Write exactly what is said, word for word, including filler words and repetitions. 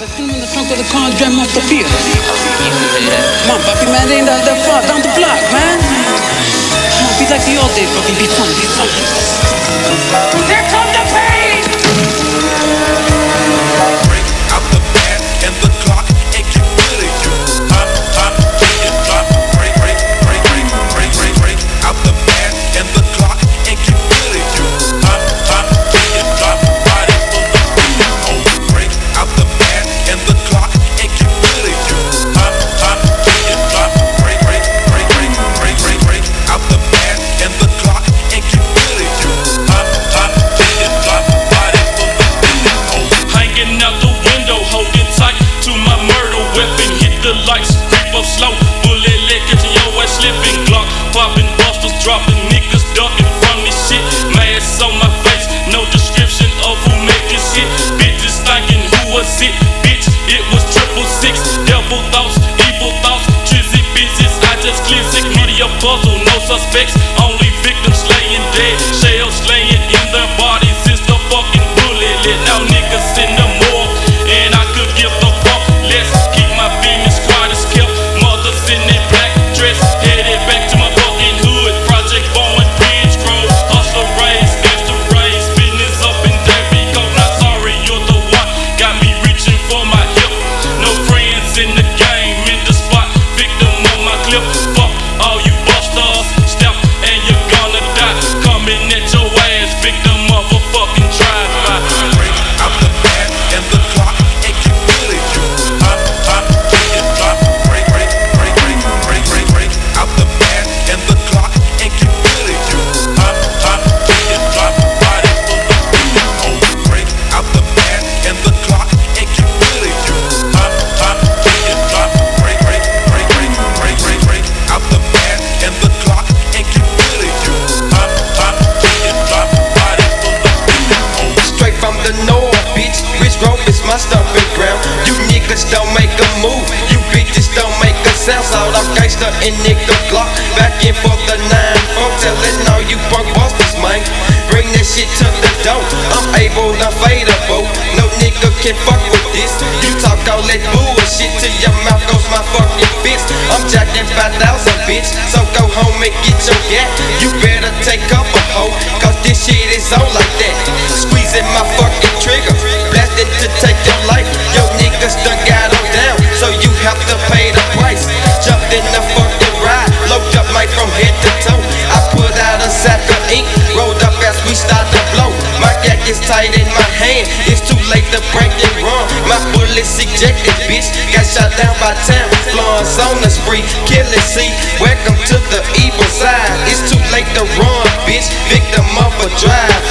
Let's put him in the trunk of the car and jam off the pier. Come on, Bobby, man, they ain't that, that far down the block, man. Come on, be like the old days, Bobby, be fun, be fun. Here comes the pain! Break out the band and the clock and get rid of you. Up, up, get drop. Break, break, break, break, break, break, break out the band and the clock and get rid of you. Up, up, get drop. Body full of beat. Oh, break out the band and the clock and get rid of you. Up, up, get drop. Break, break, break, break, break, break, break out the band and the clock and get rid of you. Up, up, get drop. Body full of beat. Oh, hanging out the window, holding tight to my murder weapon. Hit the lights, creep up slow. Bullet leg, catching your ass slipping. Glock popping, busters dropping, niggas ducking from this shit. Mask on my face, no description of who made this hit. Bitches thinking who was it? Bitch, it was triple six. Devil thoughts, evil thoughts, trizzy bitches. I just clear sick media puzzle, no suspects, only victims laying dead. Shells laying in their bodies. It's the fucking bullet lit. Now niggas in the morgue, and I could give a fuck less. Keep my business quiet as kept. Mothers in that black dress, headed back to my fucking hood. Project Bowen, Bridge Grove, hustler raised, gangster raised, business up in Davy Cove. Not sorry, you're the one, got me reaching for my hip. No friends in the game, in the spot, victim on my clip. Fuck all you busters, step and you're gonna die. Coming at your ass, victim of a fucking drive-by. break out the band and the clock and get rid of you. Up, up, get drop. Break, break, break, break, break, break, break out the band and the clock and get rid of you. Up, up, get drop. Body full of beat. Oh, break out the band and the clock and get rid of you. Up, up, get drop. Break, break, break, break, break, break, break out the band and the clock and get rid of you. Up, up, get drop. Body full of beat. Oh, Straight from the north, bitch. Rich Grove is my stomping ground. You niggas don't make a move. You bitches don't make a sound. Sawed off gangster and nigga Glock. Back in for the nine four. Tellin' all you punk busters, man. Bring that shit to the door. I'm able to fade a boat. No nigga can fuck with this. You talk all that bullshit till your mouth goes my fucking fist. I'm jacking five thousand, bitch. So go home and get your gat. You better take up a hoe, cause this shit is on like that. Squeezing my fucking trigger, blasting to take your life. Yo niggas done got them down, so you have to pay the price. Jumped in the fucking ride, loaded up mic from head to toe. I put out a sack of ink, rolled up as we start to blow. My gat is tight in my hand, it's too late to break it wrong. My bullets ejected, bitch, got shot down by town. Florence on the spree, killing C. Welcome to the evil side. It's too late to run, bitch, victim of a drive.